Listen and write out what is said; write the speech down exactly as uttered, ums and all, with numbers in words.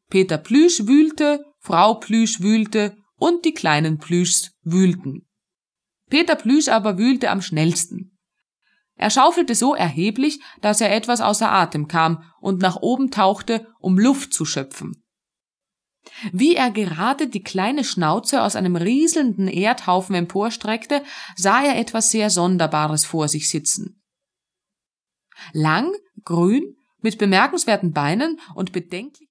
Peter Plüsch wühlte, Frau Plüsch wühlte und die kleinen Plüschs wühlten. Peter Plüsch aber wühlte am schnellsten. Er schaufelte so erheblich, dass er etwas außer Atem kam und nach oben tauchte, um Luft zu schöpfen. Wie er gerade die kleine Schnauze aus einem rieselnden Erdhaufen emporstreckte, sah er etwas sehr Sonderbares vor sich sitzen. Lang, grün, mit bemerkenswerten Beinen und bedenklich